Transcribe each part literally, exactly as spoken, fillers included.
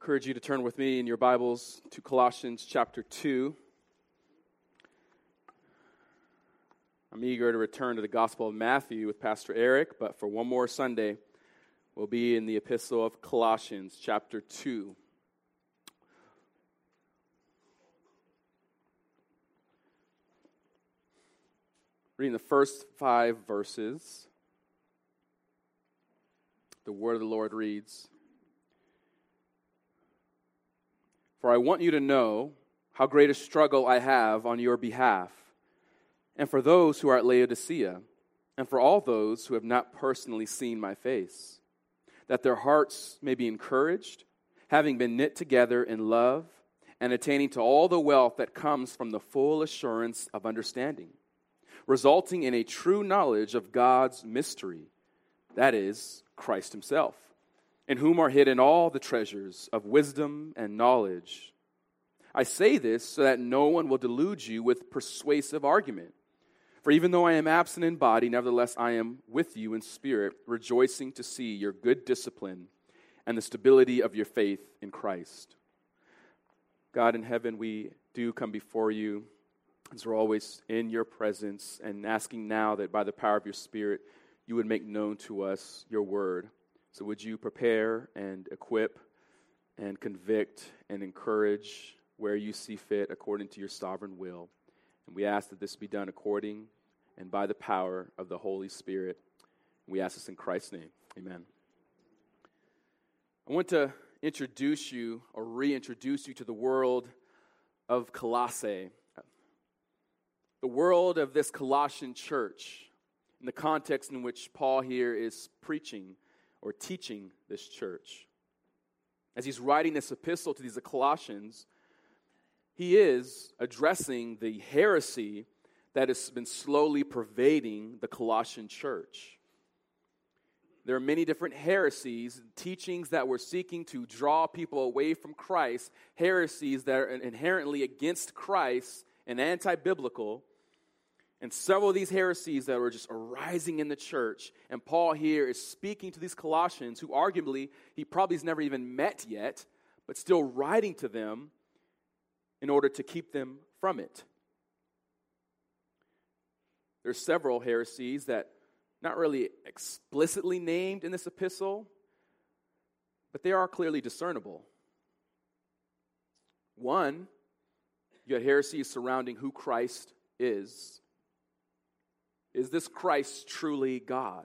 encourage you to turn with me in your Bibles to Colossians chapter two. I'm eager to return to the Gospel of Matthew with Pastor Eric, but for one more Sunday, we'll be in the Epistle of Colossians chapter two. Reading the first five verses, the word of the Lord reads, "For I want you to know how great a struggle I have on your behalf, and for those who are at Laodicea, and for all those who have not personally seen my face, that their hearts may be encouraged, having been knit together in love, and attaining to all the wealth that comes from the full assurance of understanding, resulting in a true knowledge of God's mystery, that is, Christ himself, in whom are hidden all the treasures of wisdom and knowledge. I say this so that no one will delude you with persuasive argument. For even though I am absent in body, nevertheless I am with you in spirit, rejoicing to see your good discipline and the stability of your faith in Christ." God in heaven, we do come before you, as we're always in your presence, and asking now that by the power of your Spirit, you would make known to us your word. So would you prepare and equip and convict and encourage where you see fit according to your sovereign will. And we ask that this be done according and by the power of the Holy Spirit. We ask this in Christ's name. Amen. I want to introduce you or reintroduce you to the world of Colossae. The world of this Colossian church, in the context in which Paul here is preaching or teaching this church. As he's writing this epistle to these Colossians, he is addressing the heresy that has been slowly pervading the Colossian church. There are many different heresies, teachings that were seeking to draw people away from Christ, heresies that are inherently against Christ and anti-biblical. And several of these heresies that were just arising in the church. And Paul here is speaking to these Colossians who arguably he probably has never even met yet, but still writing to them in order to keep them from it. There's several heresies that not really explicitly named in this epistle, but they are clearly discernible. One, you had heresies surrounding who Christ is. Is this Christ truly God?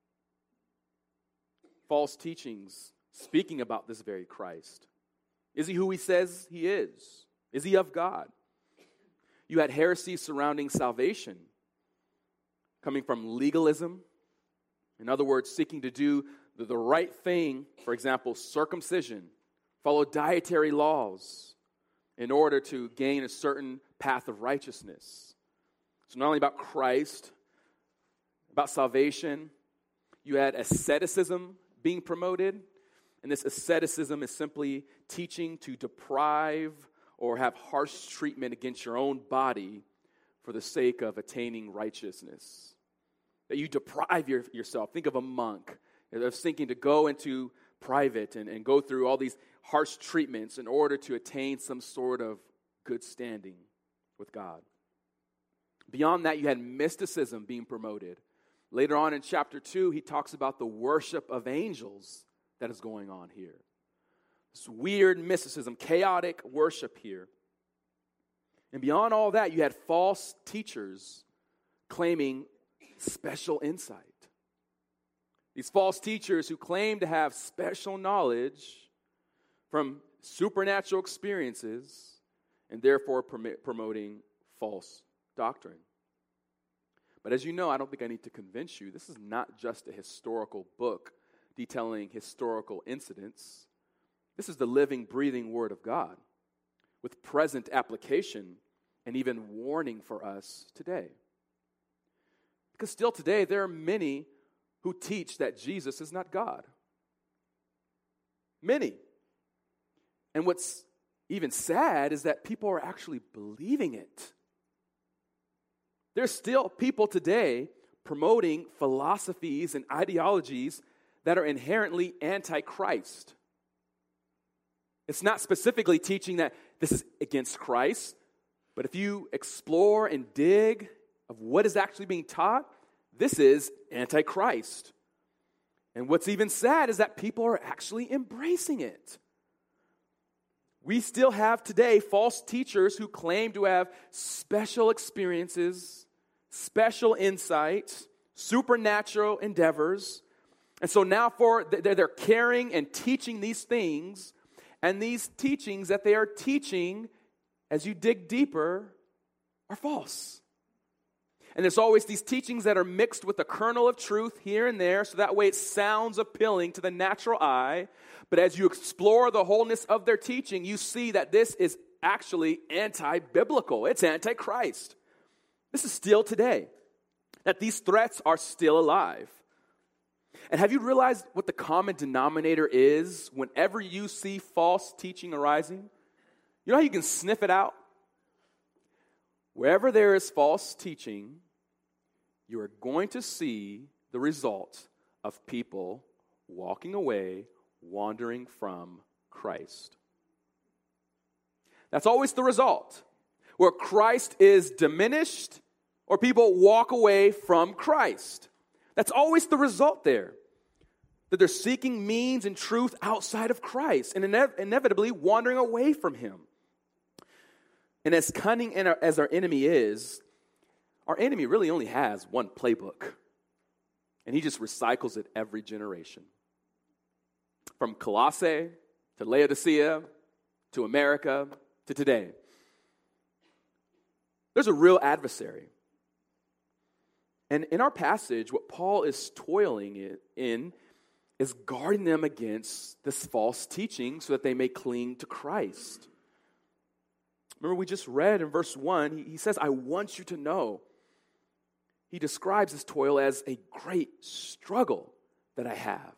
False teachings speaking about this very Christ. Is he who he says he is? Is he of God? You had heresy surrounding salvation, coming from legalism. In other words, seeking to do the, the right thing, for example, circumcision, follow dietary laws in order to gain a certain path of righteousness. So not only about Christ, about salvation, you had asceticism being promoted, and this asceticism is simply teaching to deprive or have harsh treatment against your own body for the sake of attaining righteousness. That you deprive your, yourself. Think of a monk that's thinking to go into private and, and go through all these harsh treatments in order to attain some sort of good standing with God. Beyond that, you had mysticism being promoted. Later on in chapter two, he talks about the worship of angels that is going on here. This weird mysticism, chaotic worship here. And beyond all that, you had false teachers claiming special insight. These false teachers who claim to have special knowledge from supernatural experiences and therefore prom- promoting false doctrine. But as you know, I don't think I need to convince you, this is not just a historical book detailing historical incidents. This is the living, breathing Word of God with present application and even warning for us today. Because still today, there are many who teach that Jesus is not God. Many. And what's even sad is that people are actually believing it. There's still people today promoting philosophies and ideologies that are inherently anti-Christ. It's not specifically teaching that this is against Christ, but if you explore and dig of what is actually being taught, this is anti-Christ. And what's even sad is that people are actually embracing it. We still have today false teachers who claim to have special experiences, special insights, supernatural endeavors. And so now for they're carrying and teaching these things, and these teachings that they are teaching, as you dig deeper, are false. And there's always these teachings that are mixed with a kernel of truth here and there, so that way it sounds appealing to the natural eye. But as you explore the wholeness of their teaching, you see that this is actually anti-biblical. It's anti-Christ. This is still today, that these threats are still alive. And have you realized what the common denominator is whenever you see false teaching arising? You know how you can sniff it out? Wherever there is false teaching, you are going to see the result of people walking away, wandering from Christ. That's always the result. Where Christ is diminished, or people walk away from Christ. That's always the result there. That they're seeking means and truth outside of Christ and ine- inevitably wandering away from Him. And as cunning as our enemy is, our enemy really only has one playbook. And he just recycles it every generation. From Colossae to Laodicea to America to today. There's a real adversary. And in our passage, what Paul is toiling in is guarding them against this false teaching so that they may cling to Christ. Remember, we just read in verse one, he, he says, I want you to know. He describes this toil as a great struggle that I have.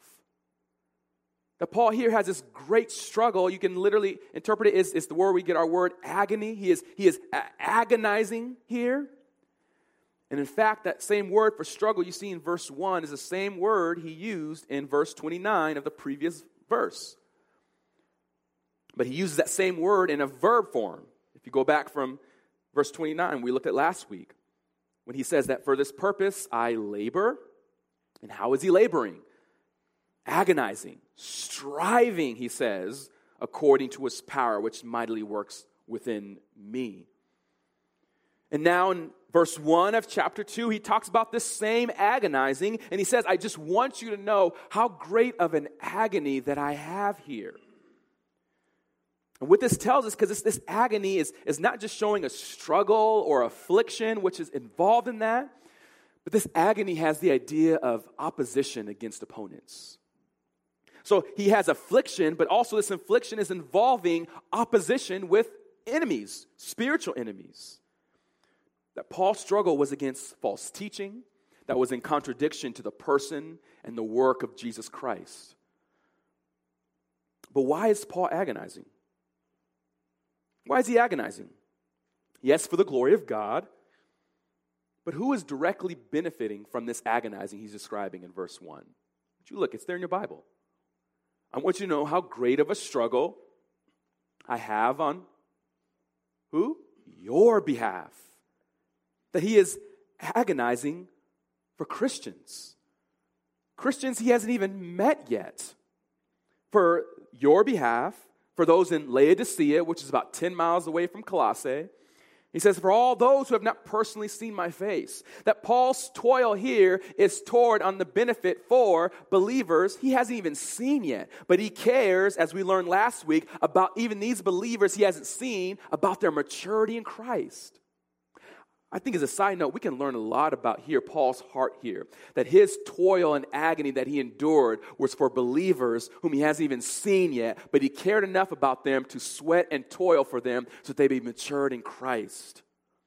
That Paul here has this great struggle. You can literally interpret it as, as the word we get our word agony. He is, he is a- agonizing here. And in fact, that same word for struggle you see in verse one is the same word he used in verse twenty-nine of the previous verse. But he uses that same word in a verb form. If you go back from verse twenty-nine, we looked at last week, when he says that for this purpose I labor. And how is he laboring? Agonizing, striving, he says, according to his power, which mightily works within me. And now in verse one of chapter two, he talks about this same agonizing, and he says, I just want you to know how great of an agony that I have here. And what this tells us, because this, this agony is, is not just showing a struggle or affliction, which is involved in that, but this agony has the idea of opposition against opponents. So he has affliction, but also this affliction is involving opposition with enemies, spiritual enemies. That Paul's struggle was against false teaching that was in contradiction to the person and the work of Jesus Christ. But why is Paul agonizing? Why is he agonizing? Yes, for the glory of God, but who is directly benefiting from this agonizing he's describing in verse one? Would you look, it's there in your Bible. I want you to know how great of a struggle I have on who? Your behalf. That he is agonizing for Christians. Christians he hasn't even met yet. For your behalf, for those in Laodicea, which is about ten miles away from Colossae. He says, for all those who have not personally seen my face. That Paul's toil here is toward on the benefit for believers he hasn't even seen yet. But he cares, as we learned last week, about even these believers he hasn't seen, about their maturity in Christ. I think as a side note, we can learn a lot about here, Paul's heart here. That his toil and agony that he endured was for believers whom he hasn't even seen yet, but he cared enough about them to sweat and toil for them so that they be matured in Christ.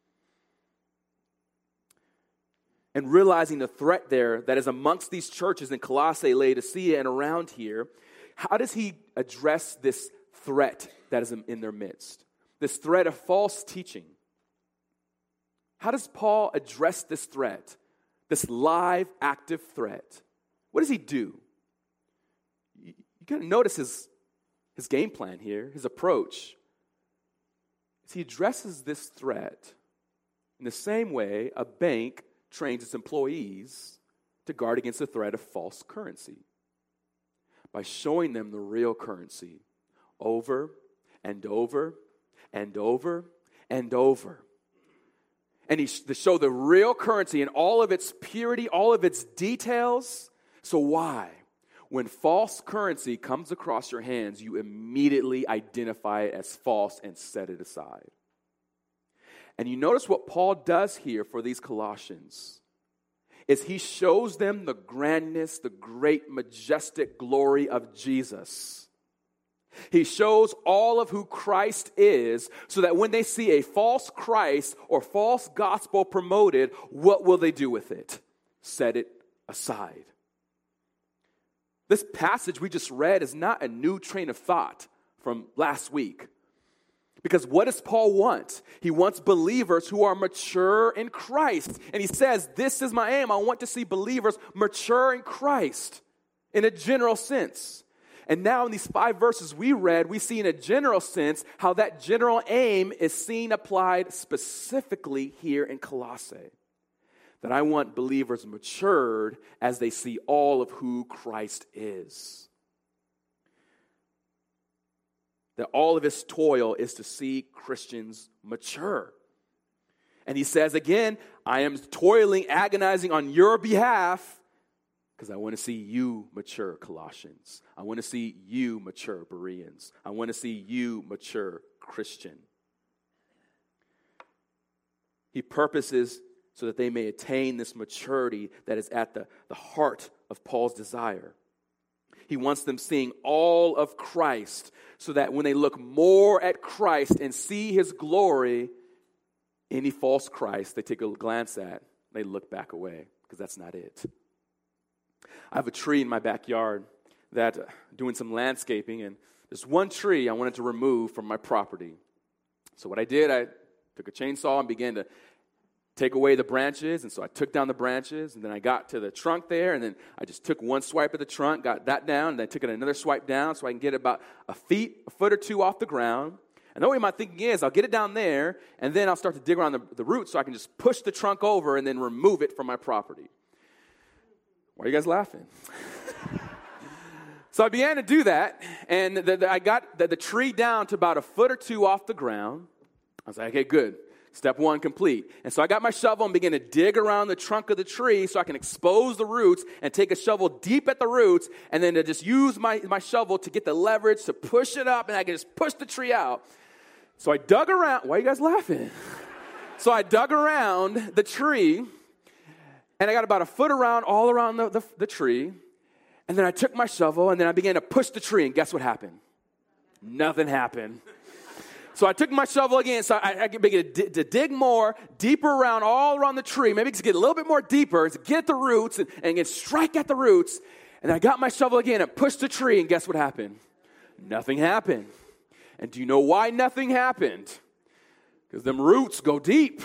And realizing the threat there that is amongst these churches in Colossae, Laodicea, and around here, how does he address this threat that is in their midst? This threat of false teaching. How does Paul address this threat, this live, active threat? What does he do? You, you got to notice his, his game plan here, his approach, is he addresses this threat in the same way a bank trains its employees to guard against the threat of false currency, by showing them the real currency over and over and over and over. And he to show the real currency in all of its purity, all of its details. So why? When false currency comes across your hands, you immediately identify it as false and set it aside. And you notice what Paul does here for these Colossians is he shows them the grandness, the great, majestic glory of Jesus. He shows all of who Christ is so that when they see a false Christ or false gospel promoted, what will they do with it? Set it aside. This passage we just read is not a new train of thought from last week. Because what does Paul want? He wants believers who are mature in Christ. And he says, this is my aim. I want to see believers mature in Christ in a general sense. And now in these five verses we read, we see in a general sense how that general aim is seen applied specifically here in Colossae. That I want believers matured as they see all of who Christ is. That all of his toil is to see Christians mature. And he says again, I am toiling, agonizing on your behalf because I want to see you mature, Colossians. I want to see you mature, Bereans. I want to see you mature, Christian. He purposes so that they may attain this maturity that is at the, the heart of Paul's desire. He wants them seeing all of Christ so that when they look more at Christ and see his glory, any false Christ they take a glance at, they look back away because that's not it. I have a tree in my backyard that uh, doing some landscaping, and there's one tree I wanted to remove from my property. So what I did, I took a chainsaw and began to take away the branches, and so I took down the branches, and then I got to the trunk there, and then I just took one swipe of the trunk, got that down, and then I took it another swipe down so I can get about a feet, a foot or two off the ground. And the way my thinking is, I'll get it down there, and then I'll start to dig around the, the roots so I can just push the trunk over and then remove it from my property. Why are you guys laughing? So I began to do that, and the, the, I got the, the tree down to about a foot or two off the ground. I was like, okay, good. Step one complete. And so I got my shovel and began to dig around the trunk of the tree so I can expose the roots and take a shovel deep at the roots and then to just use my, my shovel to get the leverage to push it up and I can just push the tree out. So I dug around. Why are you guys laughing? So I dug around the tree and I got about a foot around, all around the, the, the tree. And then I took my shovel and then I began to push the tree and guess what happened? Nothing happened. So I took my shovel again, so I, I began to, to dig more, deeper around, all around the tree, maybe to get a little bit more deeper, to get at the roots, and, and get strike at the roots. And I got my shovel again and pushed the tree, and guess what happened? Nothing happened. And do you know why nothing happened? Because them roots go deep.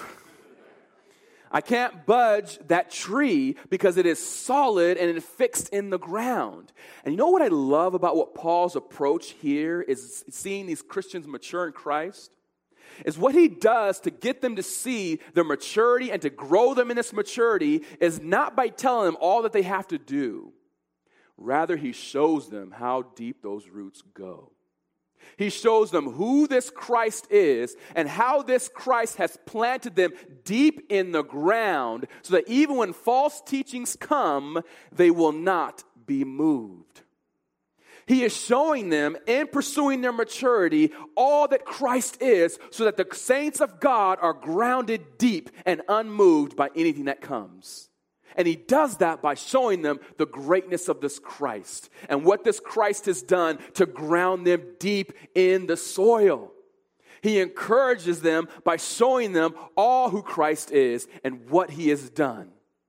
I can't budge that tree because it is solid and it's fixed in the ground. And you know what I love about what Paul's approach here is seeing these Christians mature in Christ? Is what he does to get them to see their maturity and to grow them in this maturity is not by telling them all that they have to do. Rather, he shows them how deep those roots go. He shows them who this Christ is and how this Christ has planted them deep in the ground so that even when false teachings come, they will not be moved. He is showing them in pursuing their maturity all that Christ is so that the saints of God are grounded deep and unmoved by anything that comes. And he does that by showing them the greatness of this Christ and what this Christ has done to ground them deep in the soil. He encourages them by showing them all who Christ is and what he has done.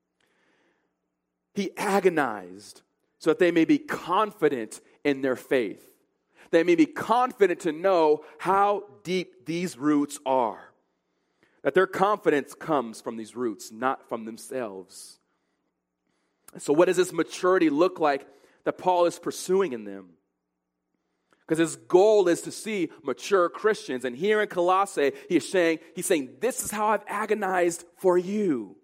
He agonized so that they may be confident in their faith. They may be confident to know how deep these roots are. That their confidence comes from these roots, not from themselves. So what does this maturity look like that Paul is pursuing in them? Because his goal is to see mature Christians. And here in Colossae, he is saying, he's saying, this is how I've agonized for you.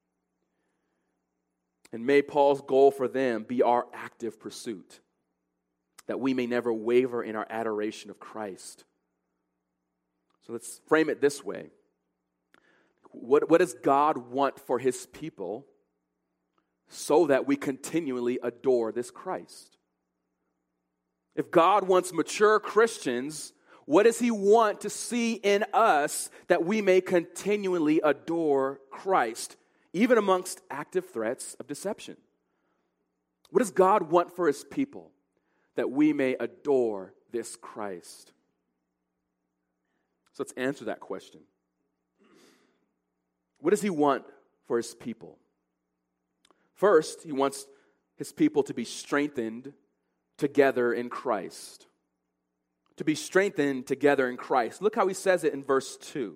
And may Paul's goal for them be our active pursuit, that we may never waver in our adoration of Christ. So let's frame it this way. What, what does God want for his people so that we continually adore this Christ? If God wants mature Christians, what does he want to see in us that we may continually adore Christ, even amongst active threats of deception? What does God want for his people that we may adore this Christ? So let's answer that question. What does he want for his people? First, he wants his people to be strengthened together in Christ. To be strengthened together in Christ. Look how he says it in verse two.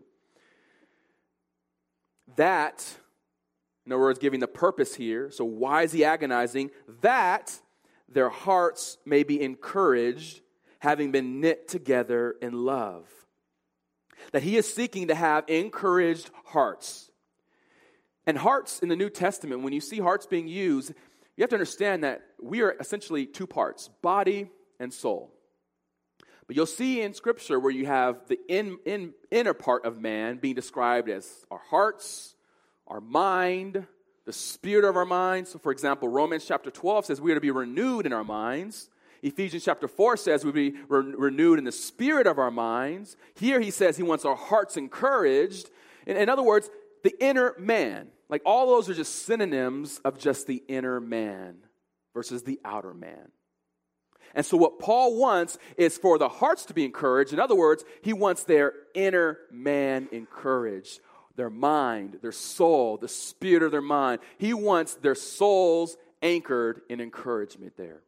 That, in other words, giving the purpose here. So why is he agonizing? That their hearts may be encouraged, having been knit together in love. That he is seeking to have encouraged hearts. And hearts in the New Testament, when you see hearts being used, you have to understand that we are essentially two parts, body and soul. But you'll see in Scripture where you have the in, in, inner part of man being described as our hearts, our mind, the spirit of our minds. So for example, Romans chapter twelve says we are to be renewed in our minds. Ephesians chapter four says we'll be re- renewed in the spirit of our minds. Here he says he wants our hearts encouraged. In, in other words, the inner man. Like all those are just synonyms of just the inner man versus the outer man. And so what Paul wants is for the hearts to be encouraged. In other words, he wants their inner man encouraged. Their mind, their soul, the spirit of their mind. He wants their souls anchored in encouragement there.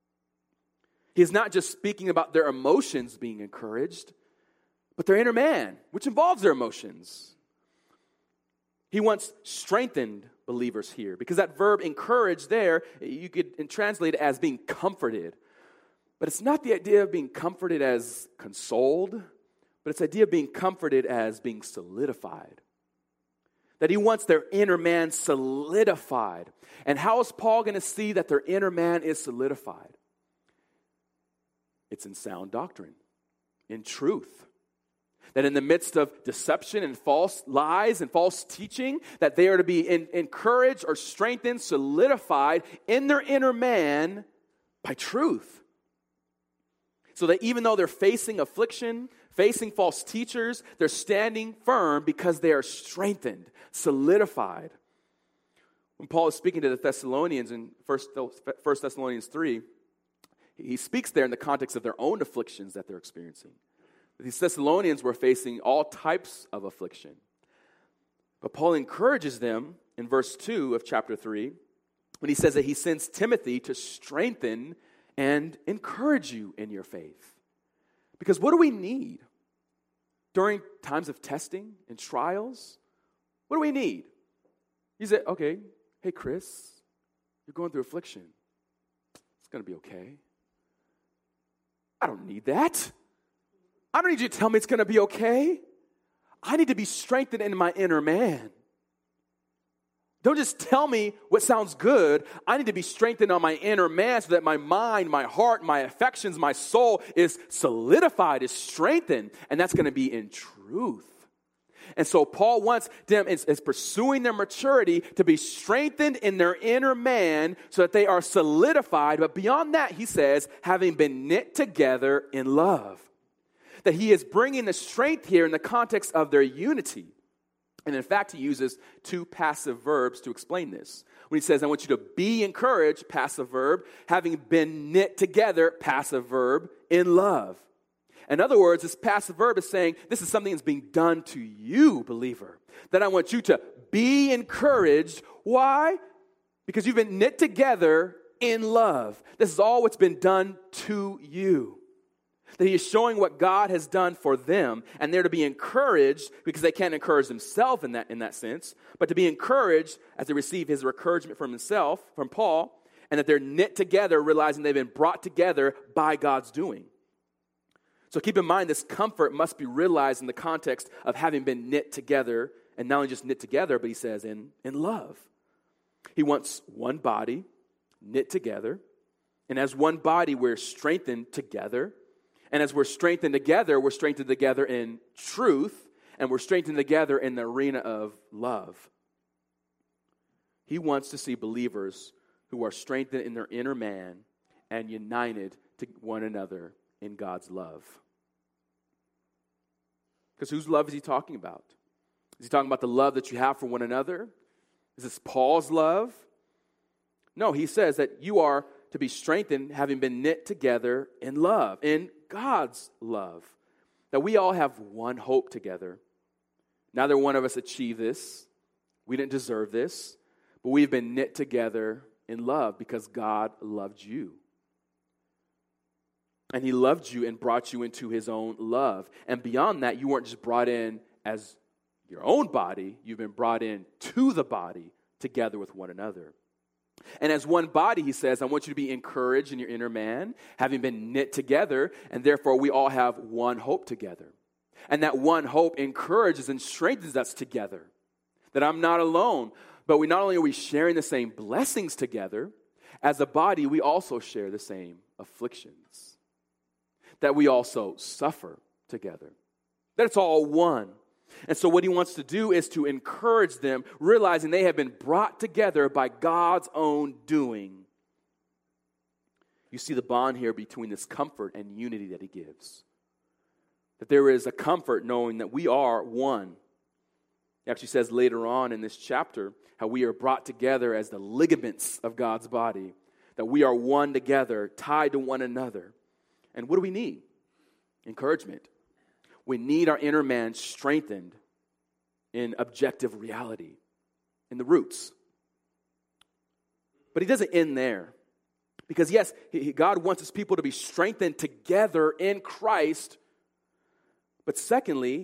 He's not just speaking about their emotions being encouraged, but their inner man, which involves their emotions. He wants strengthened believers here, because that verb encourage there, you could translate it as being comforted. But it's not the idea of being comforted as consoled, but it's the idea of being comforted as being solidified. That he wants their inner man solidified. And how is Paul going to see that their inner man is solidified? It's in sound doctrine, in truth. That in the midst of deception and false lies and false teaching, that they are to be in, encouraged or strengthened, solidified in their inner man by truth. So that even though they're facing affliction, facing false teachers, they're standing firm because they are strengthened, solidified. When Paul is speaking to the Thessalonians in First Thessalonians three, he speaks there in the context of their own afflictions that they're experiencing. These Thessalonians were facing all types of affliction. But Paul encourages them in verse two of chapter three when he says that he sends Timothy to strengthen and encourage you in your faith. Because what do we need during times of testing and trials? What do we need? He said, okay, hey Chris, you're going through affliction. It's going to be okay. I don't need that. I don't need you to tell me it's going to be okay. I need to be strengthened in my inner man. Don't just tell me what sounds good. I need to be strengthened on my inner man so that my mind, my heart, my affections, my soul is solidified, is strengthened. And that's going to be in truth. And so Paul wants them, is, is pursuing their maturity to be strengthened in their inner man so that they are solidified. But beyond that, he says, having been knit together in love. That he is bringing the strength here in the context of their unity. And in fact, he uses two passive verbs to explain this. When he says, I want you to be encouraged, passive verb, having been knit together, passive verb, in love. In other words, this passive verb is saying, this is something that's being done to you, believer. That I want you to be encouraged. Why? Because you've been knit together in love. This is all what's been done to you. That he is showing what God has done for them, and they're to be encouraged because they can't encourage themselves in that, in that sense, but to be encouraged as they receive his encouragement from himself, from Paul, and that they're knit together, realizing they've been brought together by God's doing. So keep in mind, this comfort must be realized in the context of having been knit together, and not only just knit together, but he says in, in love. He wants one body knit together, and as one body, we're strengthened together. And as we're strengthened together, we're strengthened together in truth, and we're strengthened together in the arena of love. He wants to see believers who are strengthened in their inner man and united to one another in God's love. Because whose love is he talking about? Is he talking about the love that you have for one another? Is this Paul's love? No, he says that you are to be strengthened, having been knit together in love, in God's love. That we all have one hope together. Neither one of us achieved this. We didn't deserve this. But we've been knit together in love because God loved you. And he loved you and brought you into his own love. And beyond that, you weren't just brought in as your own body. You've been brought in to the body together with one another. And as one body, he says, I want you to be encouraged in your inner man, having been knit together, and therefore we all have one hope together. And that one hope encourages and strengthens us together. That I'm not alone, but we not only are we sharing the same blessings together, as a body, we also share the same afflictions. That we also suffer together. That it's all one. And so what he wants to do is to encourage them, realizing they have been brought together by God's own doing. You see the bond here between this comfort and unity that he gives. That there is a comfort knowing that we are one. He actually says later on in this chapter how we are brought together as the ligaments of God's body. That we are one together, tied to one another. And what do we need? Encouragement. We need our inner man strengthened in objective reality, in the roots. But he doesn't end there. Because yes, he, God wants his people to be strengthened together in Christ. But secondly,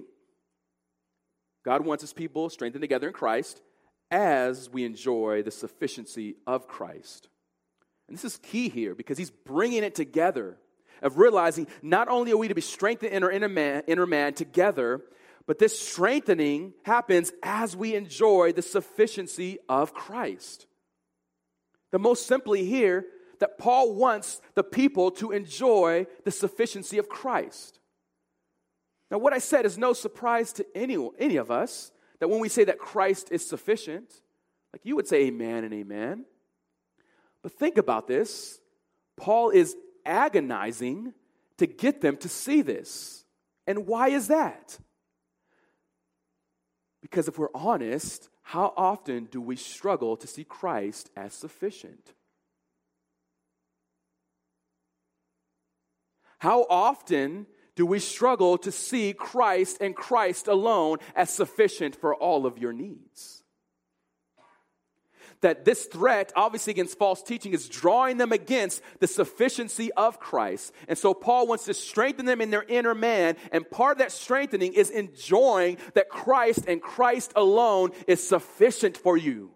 God wants his people strengthened together in Christ as we enjoy the sufficiency of Christ. And this is key here because he's bringing it together. Of realizing not only are we to be strengthened in our inner man, inner man together, but this strengthening happens as we enjoy the sufficiency of Christ. The most simply here, that Paul wants the people to enjoy the sufficiency of Christ. Now what I said is no surprise to any, any of us, that when we say that Christ is sufficient, like you would say amen and amen. But think about this. Paul is agonizing to get them to see this. And why is that? Because if we're honest, how often do we struggle to see Christ as sufficient? How often do we struggle to see Christ and Christ alone as sufficient for all of your needs? That this threat, obviously against false teaching, is drawing them against the sufficiency of Christ. And so Paul wants to strengthen them in their inner man, and part of that strengthening is enjoying that Christ and Christ alone is sufficient for you.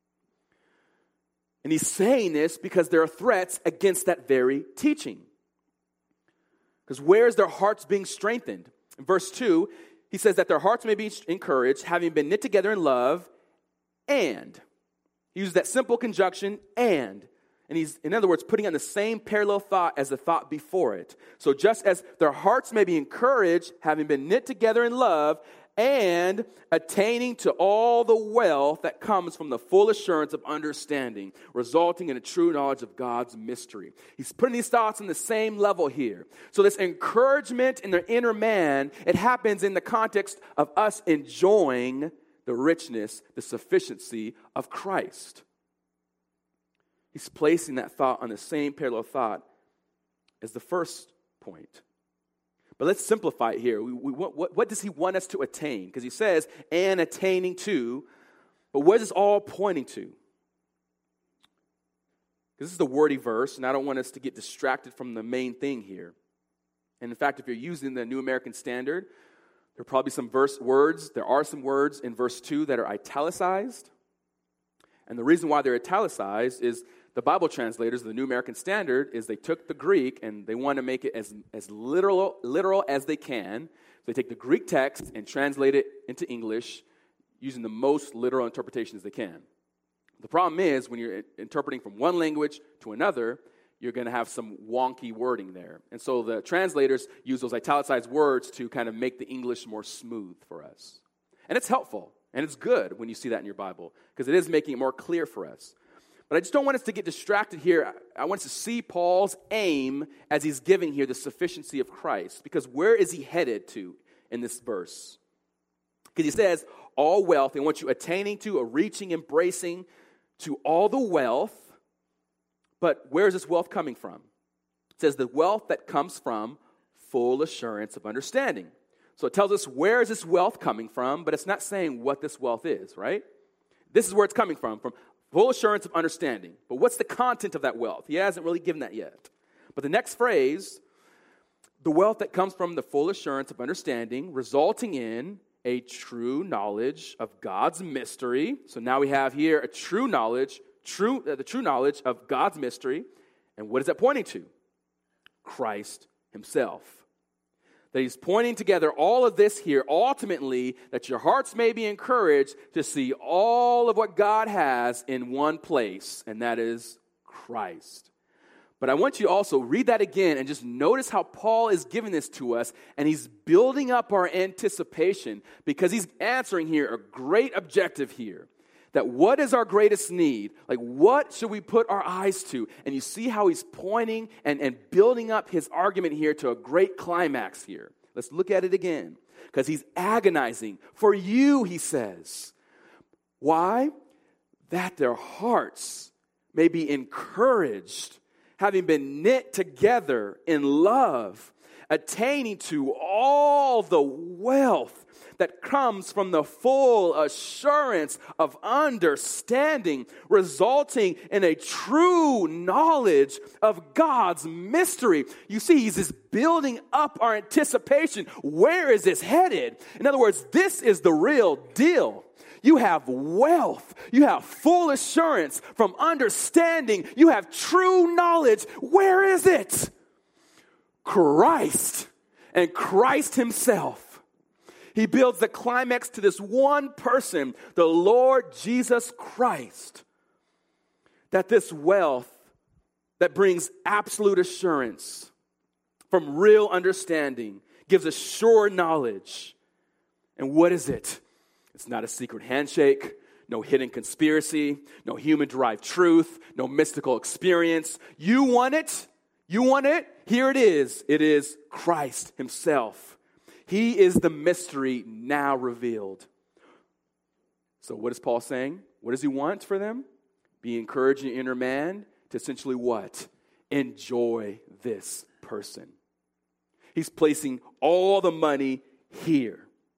And he's saying this because there are threats against that very teaching. Because where is their hearts being strengthened? In verse two, he says that their hearts may be encouraged, having been knit together in love, and... he uses that simple conjunction, and. And he's, in other words, putting on the same parallel thought as the thought before it. So just as their hearts may be encouraged, having been knit together in love, and attaining to all the wealth that comes from the full assurance of understanding, resulting in a true knowledge of God's mystery. He's putting these thoughts on the same level here. So this encouragement in their inner man, it happens in the context of us enjoying the richness, the sufficiency of Christ. He's placing that thought on the same parallel thought as the first point. But let's simplify it here. We, we, what, what does he want us to attain? Because he says, and attaining to, but what is this all pointing to? Because this is the wordy verse, and I don't want us to get distracted from the main thing here. And in fact, if you're using the New American Standard, there are probably some verse words, there are some words in verse two that are italicized. And the reason why they're italicized is The Bible translators, the New American Standard, is they took the Greek and they want to make it as, as literal, literal as they can. So they take the Greek text and translate it into English using the most literal interpretation as they can. The problem is when you're interpreting from one language to another, you're going to have some wonky wording there. And so the translators use those italicized words to kind of make the English more smooth for us. And it's helpful, and it's good when you see that in your Bible, because it is making it more clear for us. But I just don't want us to get distracted here. I want us to see Paul's aim as he's giving here the sufficiency of Christ, because where is he headed to in this verse? Because he says, all wealth, and what you attaining to, or reaching, embracing to all the wealth. But where is this wealth coming from? It says the wealth that comes from full assurance of understanding. So it tells us where is this wealth coming from, but it's not saying what this wealth is, right? This is where it's coming from, from full assurance of understanding. But what's the content of that wealth? He hasn't really given that yet. But the next phrase, the wealth that comes from the full assurance of understanding, resulting in a true knowledge of God's mystery. So now we have here a true knowledge, true uh, the true knowledge of God's mystery. And what is that pointing to? Christ himself. That he's pointing together all of this here, ultimately, that your hearts may be encouraged to see all of what God has in one place, and that is Christ. But I want you to also read that again and just notice how Paul is giving this to us, and he's building up our anticipation because he's answering here a great objective here. That what is our greatest need? Like, what should we put our eyes to? And you see how he's pointing and, and building up his argument here to a great climax here. Let's look at it again. Because he's agonizing. For you, he says. Why? That their hearts may be encouraged, having been knit together in love, attaining to all the wealth that comes from the full assurance of understanding, resulting in a true knowledge of God's mystery. You see, he's just building up our anticipation. Where is this headed? In other words, this is the real deal. You have wealth. You have full assurance from understanding. You have true knowledge. Where is it? Christ, and Christ himself. He builds the climax to this one person, the Lord Jesus Christ. That this wealth that brings absolute assurance from real understanding gives us sure knowledge. And what is it? It's not a secret handshake, no hidden conspiracy, no human-derived truth, no mystical experience. You want it? You want it? Here it is. It is Christ himself. He is the mystery now revealed. So what is Paul saying? What does he want for them? Be encouraged in your inner man to essentially what? Enjoy this person. He's placing all the money here.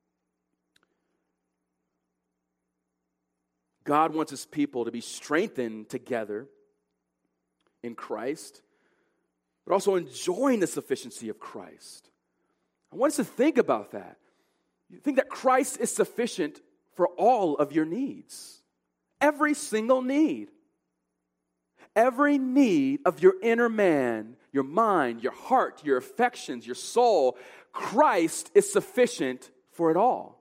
God wants his people to be strengthened together in Christ, but also enjoying the sufficiency of Christ. I want us to think about that. You think that Christ is sufficient for all of your needs. Every single need. Every need of your inner man, your mind, your heart, your affections, your soul, Christ is sufficient for it all.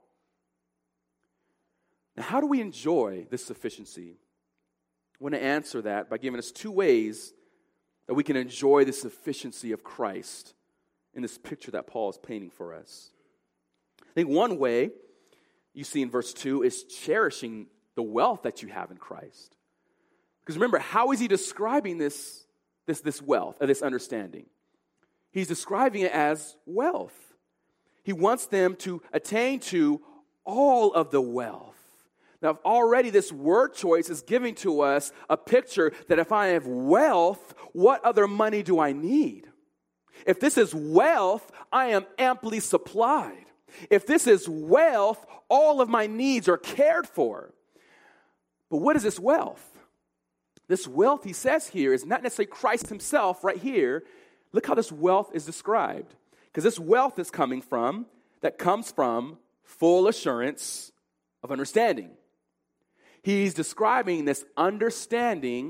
Now, how do we enjoy this sufficiency? I want to answer that by giving us two ways that we can enjoy the sufficiency of Christ in this picture that Paul is painting for us. I think one way you see in verse two is cherishing the wealth that you have in Christ. Because remember, how is he describing this, this, this wealth, or this understanding? He's describing it as wealth. He wants them to attain to all of the wealth. Now, already this word choice is giving to us a picture that if I have wealth, what other money do I need? If this is wealth, I am amply supplied. If this is wealth, all of my needs are cared for. But what is this wealth? This wealth, he says here, is not necessarily Christ himself right here. Look how this wealth is described. Because this wealth is coming from, that comes from full assurance of understanding. He's describing this understanding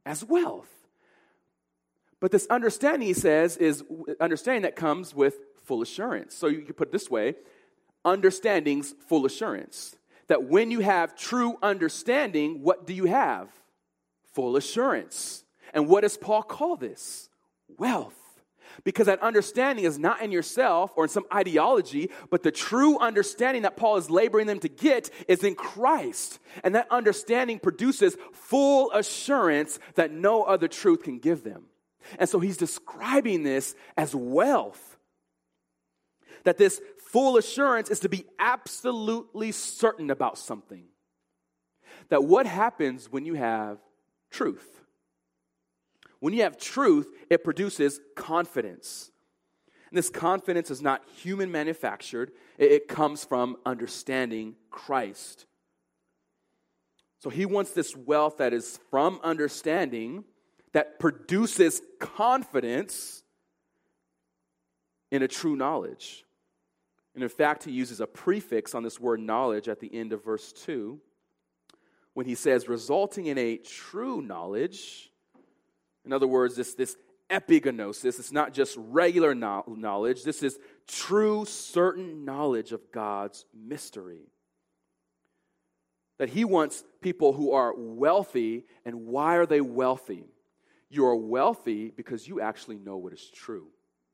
as wealth. But this understanding, he says, is understanding that comes with full assurance. So you can put it this way, understanding's full assurance. That when you have true understanding, what do you have? Full assurance. And what does Paul call this? Wealth. Because that understanding is not in yourself or in some ideology, but the true understanding that Paul is laboring them to get is in Christ. And that understanding produces full assurance that no other truth can give them. And so he's describing this as wealth. That this full assurance is to be absolutely certain about something. That what happens when you have truth? When you have truth, it produces confidence. And this confidence is not human manufactured. It comes from understanding Christ. So he wants this wealth that is from understanding that produces confidence in a true knowledge. And in fact, he uses a prefix on this word knowledge at the end of verse two when he says, resulting in a true knowledge. In other words, this, this epignosis, it's not just regular no- knowledge. This is true, certain knowledge of God's mystery. That he wants people who are wealthy, and why are they wealthy? You are wealthy because you actually know what is true.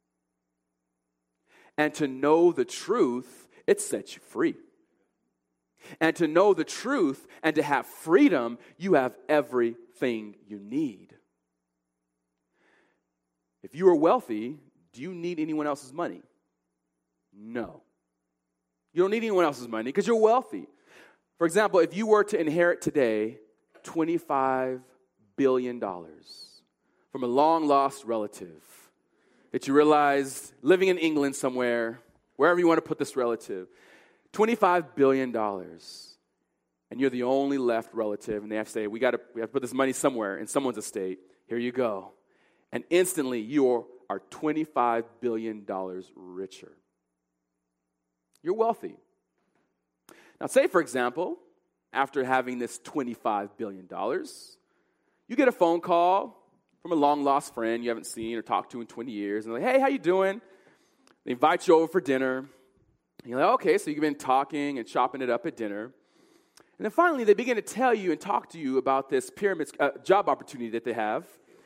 And to know the truth, it sets you free. And to know the truth and to have freedom, you have everything you need. If you are wealthy, do you need anyone else's money? No. You don't need anyone else's money because you're wealthy. For example, if you were to inherit today twenty-five billion dollars from a long-lost relative that you realized living in England somewhere, wherever you want to put this relative, twenty-five billion dollars, and you're the only left relative, and they have to say, we got to we have to put this money somewhere in someone's estate. Here you go. And instantly, you are twenty-five billion dollars richer. You're wealthy. Now, say, for example, after having this twenty-five billion dollars, you get a phone call from a long-lost friend you haven't seen or talked to in twenty years. And they're like, hey, how you doing? They invite you over for dinner. And you're like, okay, so you've been talking and chopping it up at dinner. And then finally, they begin to tell you and talk to you about this pyramid uh, job opportunity that they have.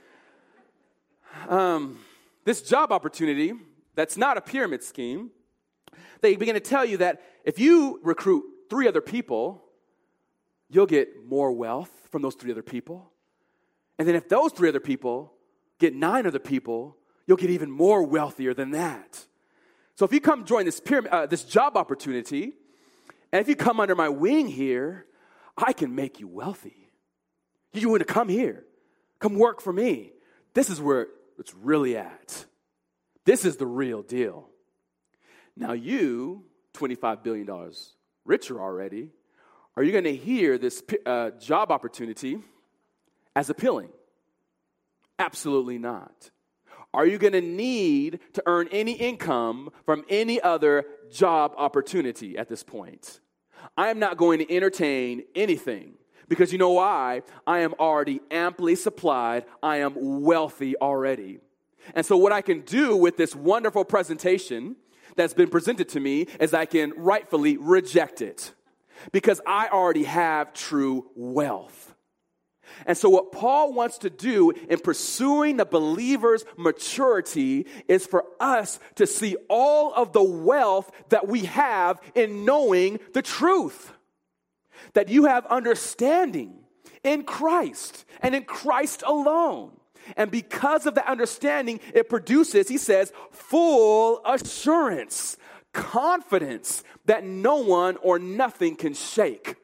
Um, this job opportunity that's not a pyramid scheme, they begin to tell you that if you recruit three other people, you'll get more wealth from those three other people. And then if those three other people get nine other people, you'll get even more wealthier than that. So if you come join this pyramid, uh, this job opportunity, and if you come under my wing here, I can make you wealthy. You want to come here. Come work for me. This is where it's really at. This is the real deal. Now you, twenty-five billion dollars richer already, are you going to hear this uh, job opportunity as appealing? Absolutely not. Are you going to need to earn any income from any other job opportunity at this point? I am not going to entertain anything because you know why? I am already amply supplied. I am wealthy already. And so what I can do with this wonderful presentation that's been presented to me is I can rightfully reject it because I already have true wealth. And so what Paul wants to do in pursuing the believer's maturity is for us to see all of the wealth that we have in knowing the truth. That you have understanding in Christ and in Christ alone. And because of that understanding, it produces, he says, full assurance, confidence that no one or nothing can shake.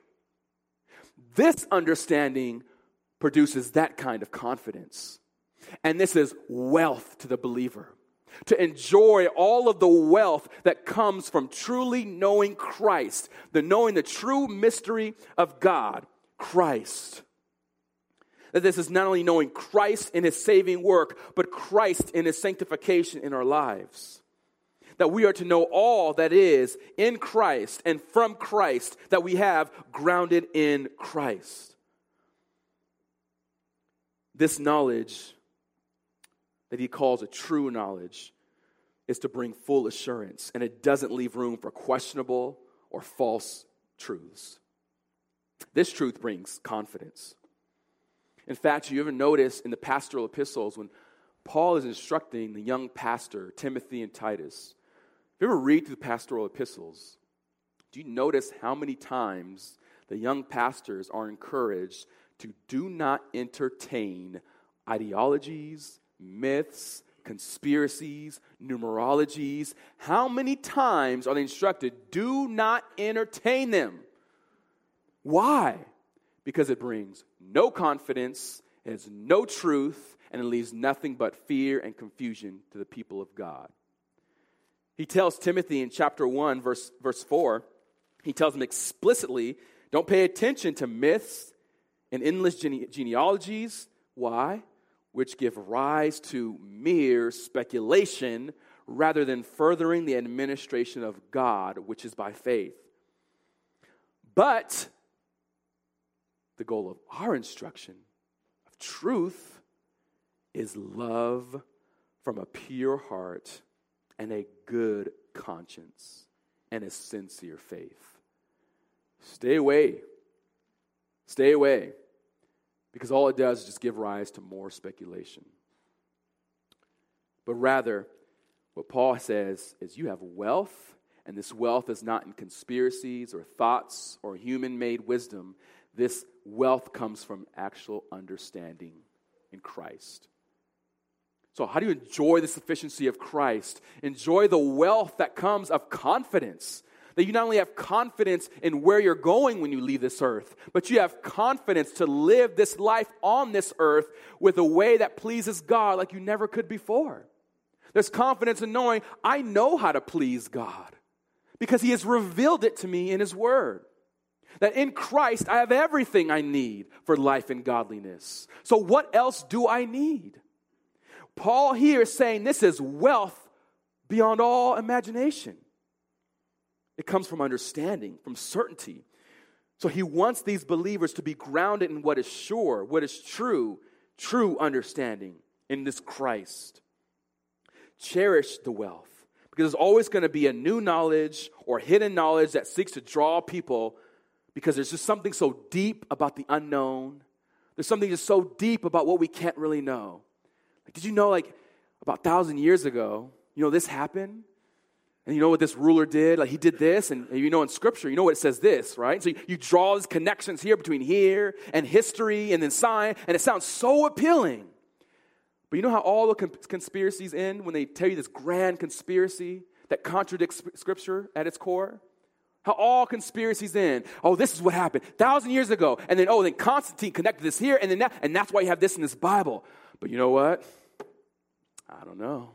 This understanding produces that kind of confidence. And this is wealth to the believer. To enjoy all of the wealth that comes from truly knowing Christ, the knowing the true mystery of God, Christ. That this is not only knowing Christ in his saving work, but Christ in his sanctification in our lives. That we are to know all that is in Christ and from Christ that we have grounded in Christ. This knowledge that he calls a true knowledge is to bring full assurance, and it doesn't leave room for questionable or false truths. This truth brings confidence. In fact, you ever notice in the pastoral epistles when Paul is instructing the young pastor, Timothy and Titus, if you ever read through the pastoral epistles, do you notice how many times the young pastors are encouraged to do not entertain ideologies, myths, conspiracies, numerologies? How many times are they instructed, do not entertain them? Why? Because it brings no confidence, it has no truth, and it leaves nothing but fear and confusion to the people of God. He tells Timothy in chapter one, verse, verse four, he tells him explicitly, don't pay attention to myths and endless gene- genealogies. Why? Which give rise to mere speculation rather than furthering the administration of God, which is by faith. But the goal of our instruction of truth is love from a pure heart and a good conscience and a sincere faith. Stay away. Stay away. Because all it does is just give rise to more speculation. But rather, what Paul says is you have wealth, and this wealth is not in conspiracies or thoughts or human-made wisdom. This wealth comes from actual understanding in Christ. So how do you enjoy the sufficiency of Christ? Enjoy the wealth that comes of confidence. That you not only have confidence in where you're going when you leave this earth, but you have confidence to live this life on this earth with a way that pleases God like you never could before. There's confidence in knowing I know how to please God because He has revealed it to me in His Word. That in Christ I have everything I need for life and godliness. So what else do I need? Paul here is saying this is wealth beyond all imagination. It comes from understanding, from certainty. So he wants these believers to be grounded in what is sure, what is true, true understanding in this Christ. Cherish the wealth, because there's always going to be a new knowledge or hidden knowledge that seeks to draw people, because there's just something so deep about the unknown. There's something just so deep about what we can't really know. Like, did you know, like, about a thousand years ago, you know, this happened? And you know what this ruler did? Like, he did this, and you know in Scripture, you know what it says this, right? So you, you draw these connections here between here and history and then science, and it sounds so appealing. But you know how all the conspiracies end when they tell you this grand conspiracy that contradicts Scripture at its core? How all conspiracies end. Oh, this is what happened a thousand years ago. And then, oh, then Constantine connected this here, and then that, and that's why you have this in this Bible. But you know what? I don't know.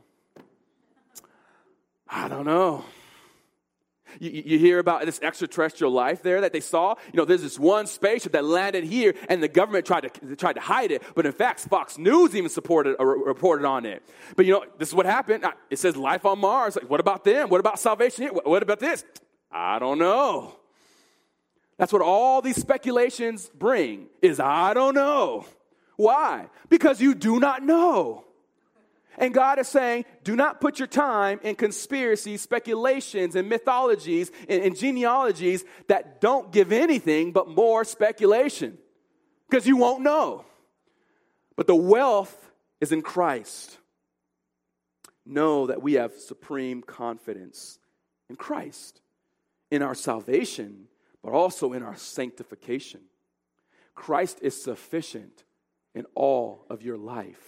I don't know. You, you hear about this extraterrestrial life there that they saw? You know, there's this one spaceship that landed here, and the government tried to tried to hide it. But in fact, Fox News even supported or reported on it. But you know, this is what happened. It says life on Mars. Like, what about them? What about salvation here? What, what about this? I don't know. That's what all these speculations bring, is I don't know. Why? Because you do not know. And God is saying, do not put your time in conspiracies, speculations, and mythologies, and, and genealogies that don't give anything but more speculation. Because you won't know. But the wealth is in Christ. Know that we have supreme confidence in Christ, in our salvation, but also in our sanctification. Christ is sufficient in all of your life.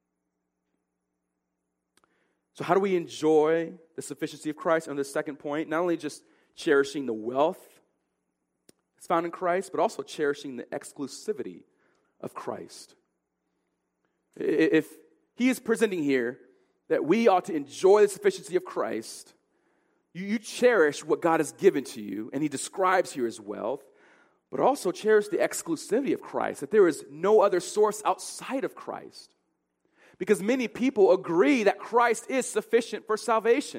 So how do we enjoy the sufficiency of Christ? On the second point, not only just cherishing the wealth that's found in Christ, but also cherishing the exclusivity of Christ. If he is presenting here that we ought to enjoy the sufficiency of Christ, you, you cherish what God has given to you, and he describes here as wealth, but also cherish the exclusivity of Christ, that there is no other source outside of Christ. Because many people agree that Christ is sufficient for salvation.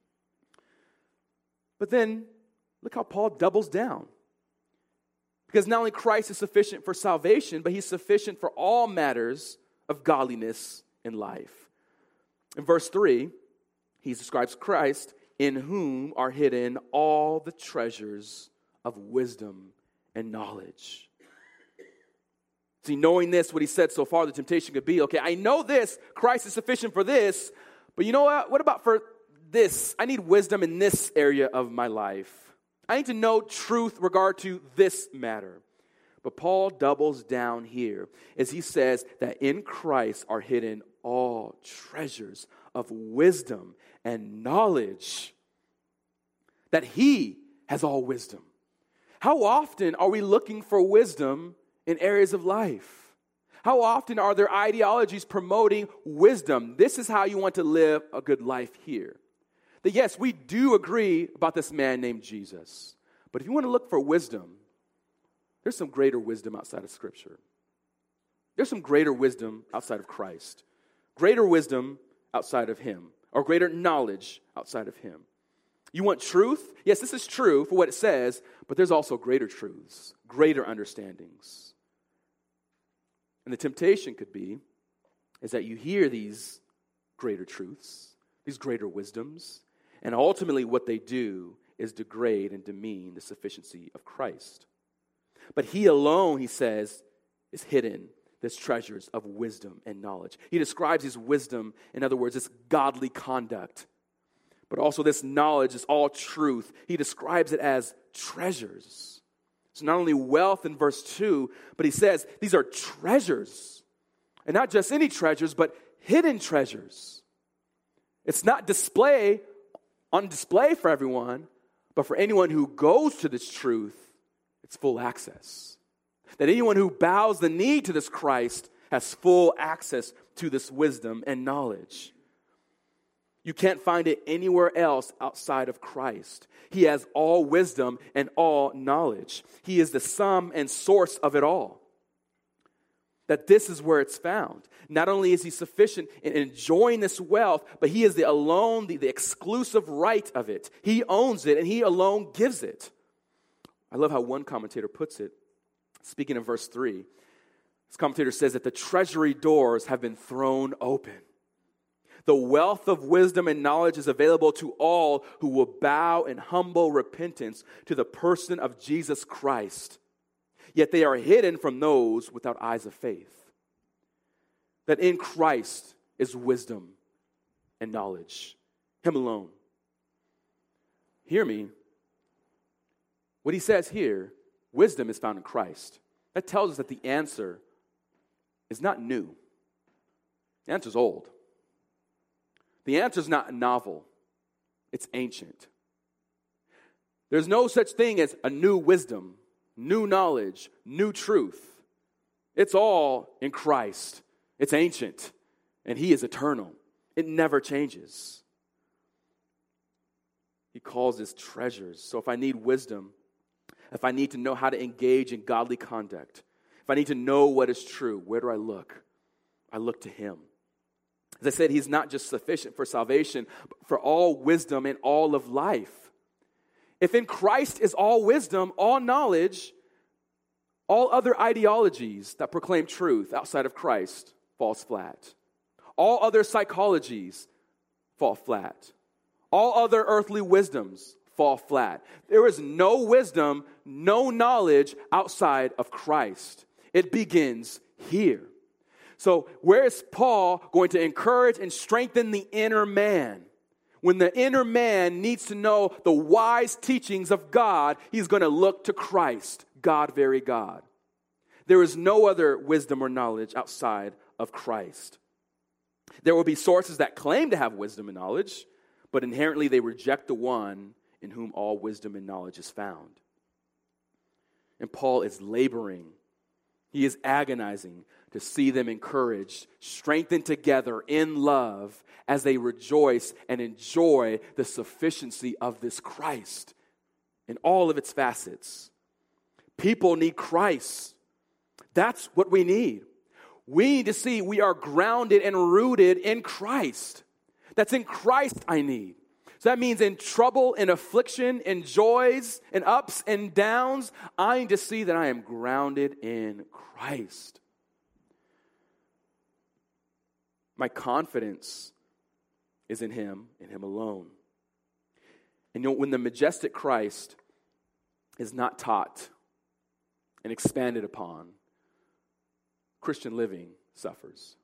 But then, look how Paul doubles down. Because not only Christ is sufficient for salvation, but he's sufficient for all matters of godliness in life. In verse three, he describes Christ, in whom are hidden all the treasures of wisdom and knowledge. See, knowing this, what he said so far, the temptation could be, okay, I know this, Christ is sufficient for this, but you know what? What about for this? I need wisdom in this area of my life. I need to know truth regard to this matter. But Paul doubles down here as he says that in Christ are hidden all treasures of wisdom and knowledge. That he has all wisdom. How often are we looking for wisdom in areas of life? How often are there ideologies promoting wisdom? This is how you want to live a good life here. That yes, we do agree about this man named Jesus. But if you want to look for wisdom, there's some greater wisdom outside of Scripture. There's some greater wisdom outside of Christ. Greater wisdom outside of him. Or greater knowledge outside of him. You want truth? Yes, this is true for what it says, but there's also greater truths, greater understandings. And the temptation could be is that you hear these greater truths, these greater wisdoms, and ultimately what they do is degrade and demean the sufficiency of Christ. But he alone, he says, is hidden, this treasures of wisdom and knowledge. He describes his wisdom, in other words, this godly conduct. But also this knowledge is all truth. He describes it as treasures. So not only wealth in verse two, but he says these are treasures. And not just any treasures, but hidden treasures. It's not display on display for everyone, but for anyone who goes to this truth, it's full access. That anyone who bows the knee to this Christ has full access to this wisdom and knowledge. You can't find it anywhere else outside of Christ. He has all wisdom and all knowledge. He is the sum and source of it all. That this is where it's found. Not only is he sufficient in enjoying this wealth, but he is the alone, the, the exclusive right of it. He owns it and he alone gives it. I love how one commentator puts it. Speaking of verse three, this commentator says that the treasury doors have been thrown open. The wealth of wisdom and knowledge is available to all who will bow in humble repentance to the person of Jesus Christ. Yet they are hidden from those without eyes of faith. That in Christ is wisdom and knowledge. Him alone. Hear me. What he says here, wisdom is found in Christ. That tells us that the answer is not new. The answer is old. The answer is not novel. It's ancient. There's no such thing as a new wisdom, new knowledge, new truth. It's all in Christ. It's ancient, and he is eternal. It never changes. He calls this treasures. So if I need wisdom, if I need to know how to engage in godly conduct, if I need to know what is true, where do I look? I look to him. As I said, he's not just sufficient for salvation, but for all wisdom and all of life. If in Christ is all wisdom, all knowledge, all other ideologies that proclaim truth outside of Christ falls flat. All other psychologies fall flat. All other earthly wisdoms fall flat. There is no wisdom, no knowledge outside of Christ. It begins here. So where is Paul going to encourage and strengthen the inner man? When the inner man needs to know the wise teachings of God, he's going to look to Christ, God, very God. There is no other wisdom or knowledge outside of Christ. There will be sources that claim to have wisdom and knowledge, but inherently they reject the one in whom all wisdom and knowledge is found. And Paul is laboring. He is agonizing to see them encouraged, strengthened together in love as they rejoice and enjoy the sufficiency of this Christ in all of its facets. People need Christ. That's what we need. We need to see we are grounded and rooted in Christ. That's in Christ I need. So that means in trouble, in affliction, in joys, in ups and downs, I need to see that I am grounded in Christ. My confidence is in him, in him alone. And you know, when the majestic Christ is not taught and expanded upon, Christian living suffers.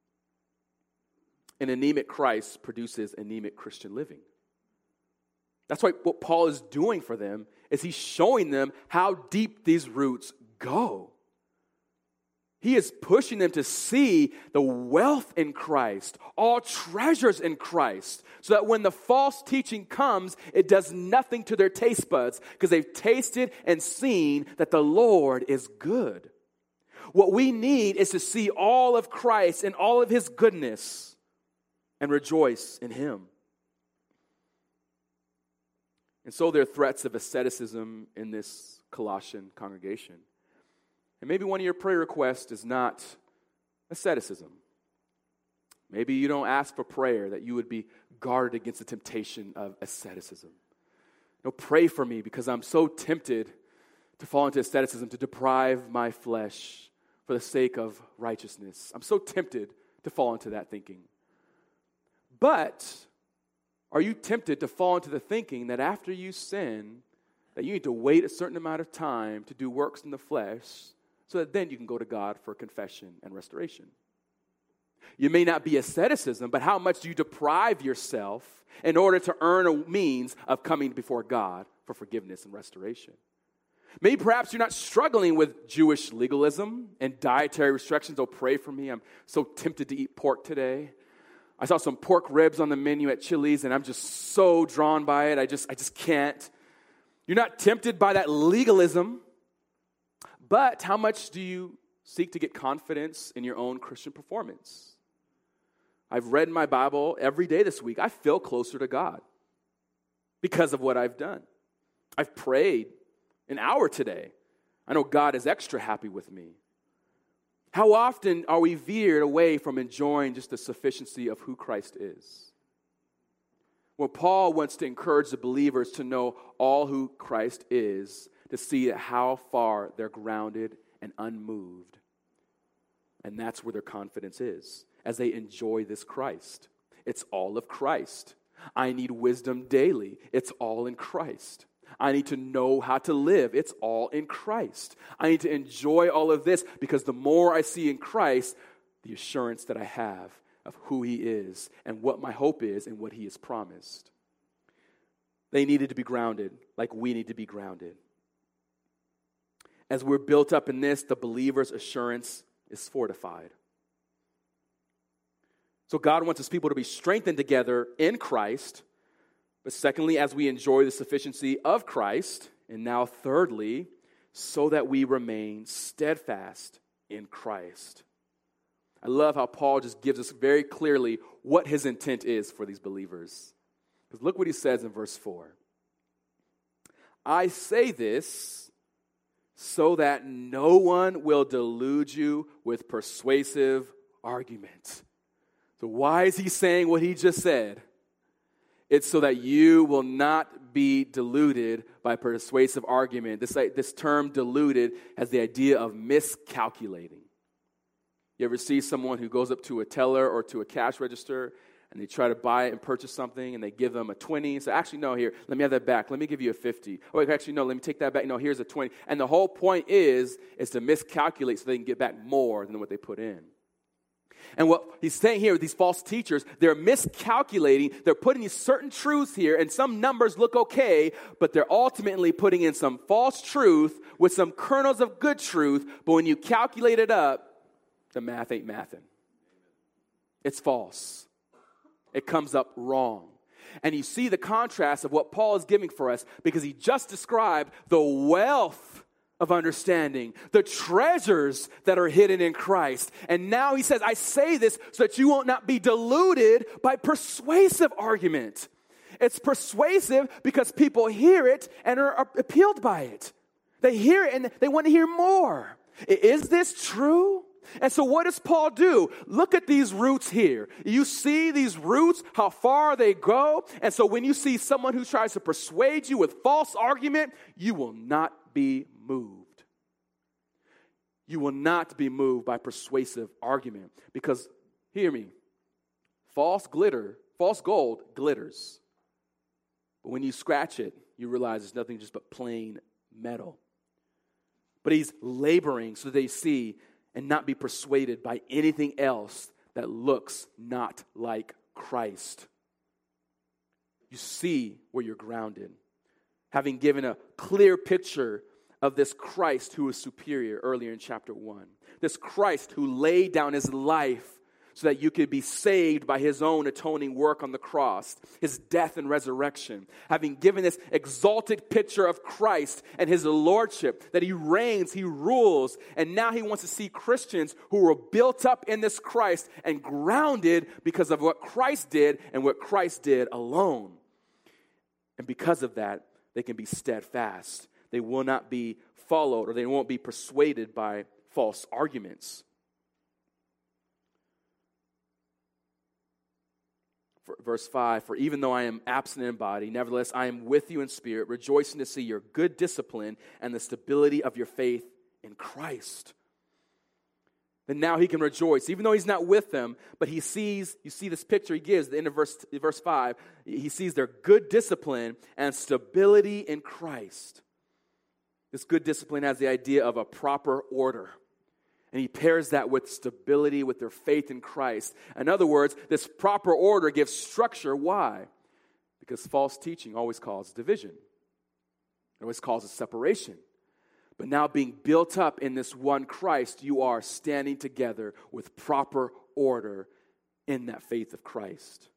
An anemic Christ produces anemic Christian living. That's why what Paul is doing for them is he's showing them how deep these roots go. He is pushing them to see the wealth in Christ, all treasures in Christ, so that when the false teaching comes, it does nothing to their taste buds because they've tasted and seen that the Lord is good. What we need is to see all of Christ and all of his goodness and rejoice in him. And so there are threats of asceticism in this Colossian congregation. And maybe one of your prayer requests is not asceticism. Maybe you don't ask for prayer that you would be guarded against the temptation of asceticism. No, pray for me because I'm so tempted to fall into asceticism, to deprive my flesh for the sake of righteousness. I'm so tempted to fall into that thinking. But are you tempted to fall into the thinking that after you sin, that you need to wait a certain amount of time to do works in the flesh so that then you can go to God for confession and restoration? You may not be asceticism, but how much do you deprive yourself in order to earn a means of coming before God for forgiveness and restoration? Maybe perhaps you're not struggling with Jewish legalism and dietary restrictions. Oh, pray for me. I'm so tempted to eat pork today. I saw some pork ribs on the menu at Chili's, and I'm just so drawn by it. I just, I just can't. You're not tempted by that legalism, but how much do you seek to get confidence in your own Christian performance? I've read my Bible every day this week. I feel closer to God because of what I've done. I've prayed an hour today. I know God is extra happy with me. How often are we veered away from enjoying just the sufficiency of who Christ is? Well, Paul wants to encourage the believers to know all who Christ is, to see how far they're grounded and unmoved. And that's where their confidence is, as they enjoy this Christ. It's all of Christ. I need wisdom daily. It's all in Christ. I need to know how to live. It's all in Christ. I need to enjoy all of this because the more I see in Christ, the assurance that I have of who he is and what my hope is and what he has promised. They needed to be grounded like we need to be grounded. As we're built up in this, the believer's assurance is fortified. So God wants his people to be strengthened together in Christ. But secondly, as we enjoy the sufficiency of Christ, and now thirdly, so that we remain steadfast in Christ. I love how Paul just gives us very clearly what his intent is for these believers. Because look what he says in verse four. I say this so that no one will delude you with persuasive argument. So why is he saying what he just said? It's so that you will not be deluded by persuasive argument. This, this term deluded has the idea of miscalculating. You ever see someone who goes up to a teller or to a cash register and they try to buy and purchase something and they give them a twenty? So actually, no, here, let me have that back. Let me give you a fifty. Oh, actually, no, let me take that back. No, here's a twenty. And the whole point is, is to miscalculate so they can get back more than what they put in. And what he's saying here with these false teachers, they're miscalculating. They're putting these certain truths here, and some numbers look okay, but they're ultimately putting in some false truth with some kernels of good truth. But when you calculate it up, the math ain't mathing. It's false. It comes up wrong. And you see the contrast of what Paul is giving for us because he just described the wealth of understanding, the treasures that are hidden in Christ. And now he says, I say this so that you will not be deluded by persuasive argument. It's persuasive because people hear it and are appealed by it. They hear it and they want to hear more. Is this true? And so what does Paul do? Look at these roots here. You see these roots, how far they go. And so when you see someone who tries to persuade you with false argument, you will not be moved. You will not be moved by persuasive argument. Because, hear me, False glitter, false gold glitters. But when you scratch it, you realize it's nothing just but plain metal. But he's laboring so they see and not be persuaded by anything else that looks not like Christ. You see where you're grounded. Having given a clear picture of this Christ who is superior earlier in chapter one. This Christ who laid down his life so that you could be saved by his own atoning work on the cross, his death and resurrection. Having given this exalted picture of Christ and his lordship, that he reigns, he rules, and now he wants to see Christians who were built up in this Christ and grounded because of what Christ did and what Christ did alone. And because of that, they can be steadfast. They will not be followed, or they won't be persuaded by false arguments. For, verse five, for even though I am absent in body, nevertheless I am with you in spirit, rejoicing to see your good discipline and the stability of your faith in Christ. Then now he can rejoice, even though he's not with them, but he sees, you see this picture he gives, the end of verse, verse five, he sees their good discipline and stability in Christ. This good discipline has the idea of a proper order. And he pairs that with stability, with their faith in Christ. In other words, this proper order gives structure. Why? Because false teaching always causes division. It always causes separation. But now being built up in this one Christ, you are standing together with proper order in that faith of Christ.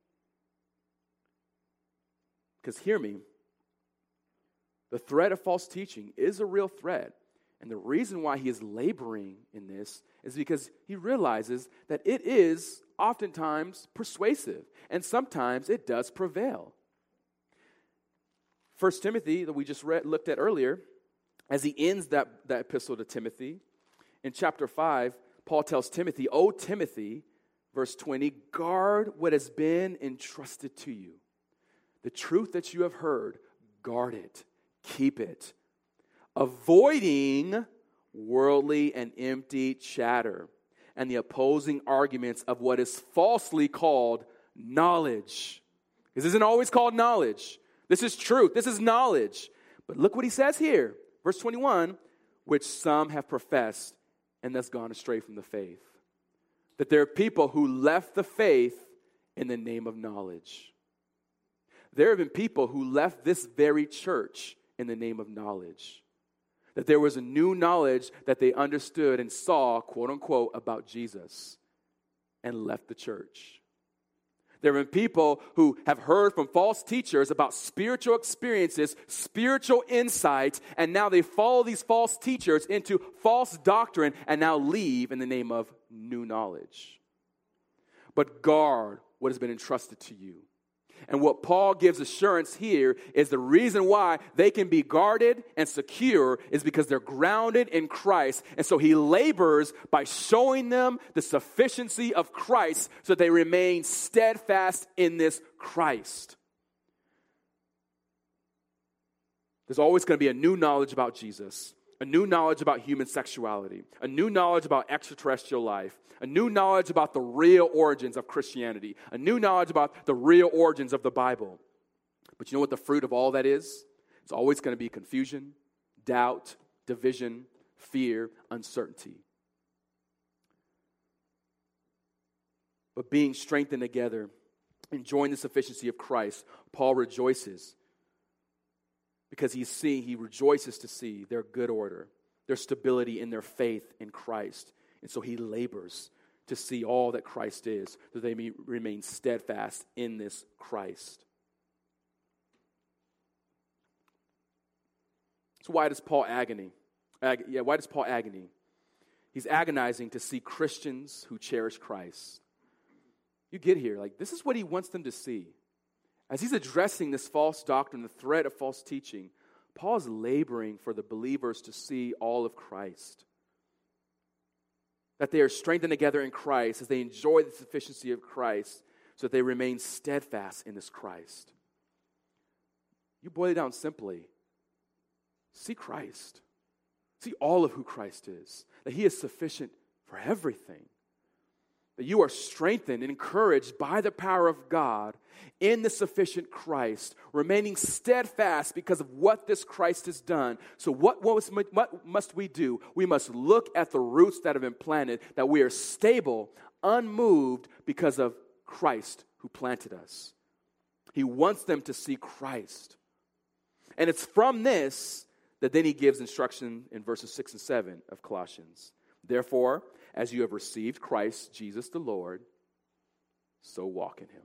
Because hear me, the threat of false teaching is a real threat. And the reason why he is laboring in this is because he realizes that it is oftentimes persuasive, and sometimes it does prevail. First Timothy, that we just read, looked at earlier, as he ends that, that epistle to Timothy, in chapter five, Paul tells Timothy, "O Timothy," verse twenty, "guard what has been entrusted to you. The truth that you have heard, guard it, keep it, avoiding worldly and empty chatter and the opposing arguments of what is falsely called knowledge." This isn't always called knowledge. This is truth. This is knowledge. But look what he says here. Verse twenty-one, "which some have professed and thus gone astray from the faith." That there are people who left the faith in the name of knowledge. There have been people who left this very church in the name of knowledge. That there was a new knowledge that they understood and saw, quote unquote, about Jesus, and left the church. There have been people who have heard from false teachers about spiritual experiences, spiritual insights, and now they follow these false teachers into false doctrine and now leave in the name of new knowledge. But guard what has been entrusted to you. And what Paul gives assurance here is the reason why they can be guarded and secure is because they're grounded in Christ. And so he labors by showing them the sufficiency of Christ so that they remain steadfast in this Christ. There's always going to be a new knowledge about Jesus, a new knowledge about human sexuality, a new knowledge about extraterrestrial life, a new knowledge about the real origins of Christianity, a new knowledge about the real origins of the Bible. But you know what the fruit of all that is? It's always going to be confusion, doubt, division, fear, uncertainty. But being strengthened together, enjoying the sufficiency of Christ, Paul rejoices because he's seeing, he rejoices to see their good order, their stability in their faith in Christ. And so he labors to see all that Christ is, that they may remain steadfast in this Christ. So why does Paul agony? Ag- yeah, why does Paul agony? He's agonizing to see Christians who cherish Christ. You get here, like this is what he wants them to see. As he's addressing this false doctrine, the threat of false teaching, Paul is laboring for the believers to see all of Christ. That they are strengthened together in Christ as they enjoy the sufficiency of Christ so that they remain steadfast in this Christ. You boil it down simply. See Christ. See all of who Christ is. That he is sufficient for everything. that you are strengthened and encouraged by the power of God in the sufficient Christ, remaining steadfast because of what this Christ has done. So what, what, was, what must we do? We must look at the roots that have been planted, that we are stable, unmoved because of Christ who planted us. He wants them to see Christ. And it's from this that then he gives instruction in verses six and seven of Colossians. Therefore, as you have received Christ Jesus the Lord, so walk in him.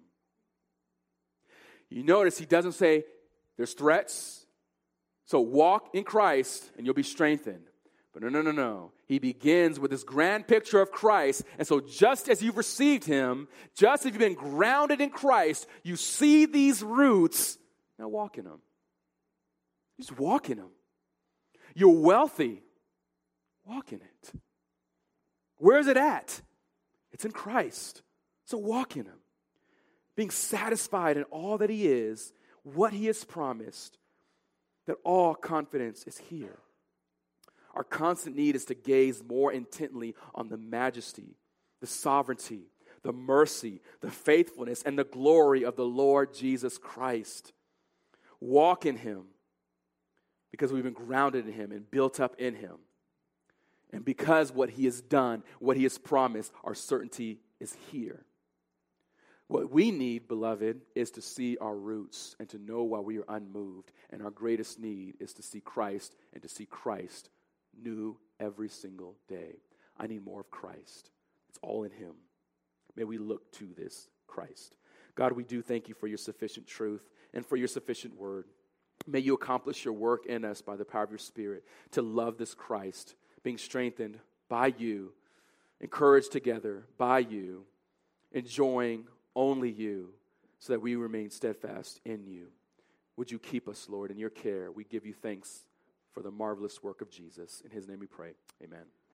You notice he doesn't say there's threats, so walk in Christ and you'll be strengthened. But no, no, no, no. He begins with this grand picture of Christ. And so just as you've received him, just as you've been grounded in Christ, you see these roots, now walk in them. Just walk in them. You're wealthy. Walk in it. Where is it at? It's in Christ. So walk in him. Being satisfied in all that he is, what he has promised, that all confidence is here. Our constant need is to gaze more intently on the majesty, the sovereignty, the mercy, the faithfulness, and the glory of the Lord Jesus Christ. Walk in him because we've been grounded in him and built up in him. And because what he has done, what he has promised, our certainty is here. What we need, beloved, is to see our roots and to know why we are unmoved. And our greatest need is to see Christ and to see Christ new every single day. I need more of Christ. It's all in him. May we look to this Christ. God, we do thank you for your sufficient truth and for your sufficient word. May you accomplish your work in us by the power of your Spirit to love this Christ, being strengthened by you, encouraged together by you, enjoying only you, so that we remain steadfast in you. Would you keep us, Lord, in your care? We give you thanks for the marvelous work of Jesus. In his name we pray. Amen.